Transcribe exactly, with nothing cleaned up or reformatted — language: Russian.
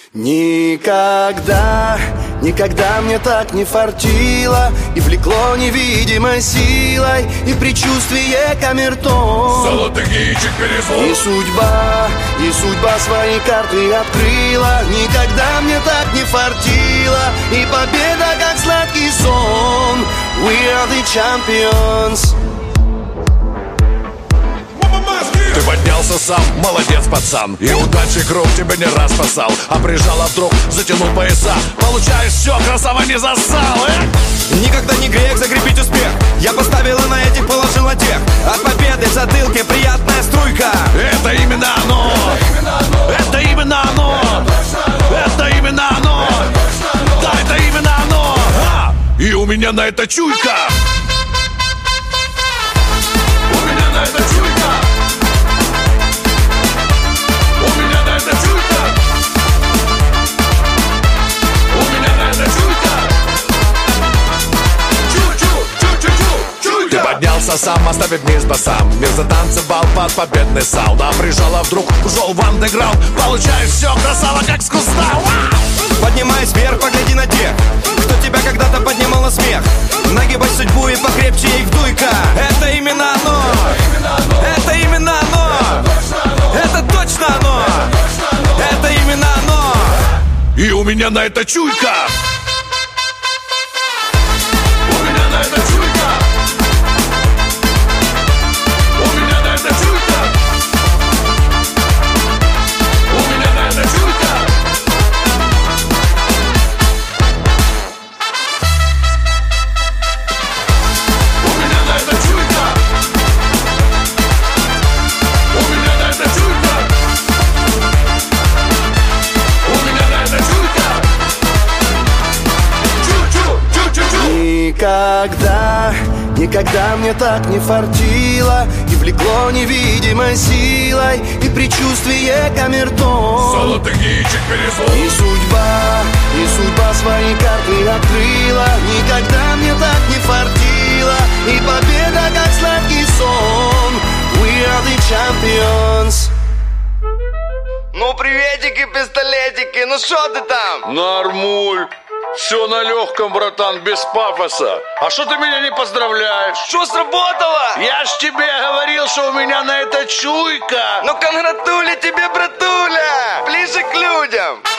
Никогда, никогда мне так не фартило, и влекло невидимой силой, и предчувствие камертон. Золотых яичек перезвон. И судьба, и судьба свои карты открыла. Никогда мне так не фартило, и победа как сладкий сон. We are the champions. Ты поднялся сам, молодец, пацан. И удачи круг тебя не раз спасал. А прижала вдруг, затянул пояса. Получаешь все, красава не засал, э? Никогда не грех закрепить успех. Я поставила на этих, положила тех. От победы в затылке приятная струйка. Это именно оно. Это именно оно. Это именно оно. Да, это именно оно. А! И у меня на это чуйка. У меня на это чуйка. Ты поднялся сам, оставив вниз басам. Мир затанцевал под победный саунд. А прижала вдруг, ушел в андеграунд. Получаешь все, красава как с куста. Поднимаясь вверх, погляди на тех, кто тебя когда-то поднимал на смех. Нагибай судьбу и покрепче ей вдуй-ка. Это именно оно. Это именно оно. Это точно оно. Это именно оно. И у меня на это чуйка. У меня на это чуйка. Никогда, никогда мне так не фартило, и влекло невидимой силой, и предчувствие камертон. Золотых яичек перезвон. И судьба, и судьба свои карты открыла. Никогда мне так не фартило, и победа как сладкий сон. We are the champions. Ну приветики, пистолетики, ну шо ты там? Нормуль. Все на легком, братан, без пафоса. А что ты меня не поздравляешь? Что сработало? Я ж тебе говорил, что у меня на это чуйка. Ну конгратули тебе, братуля, ближе к людям.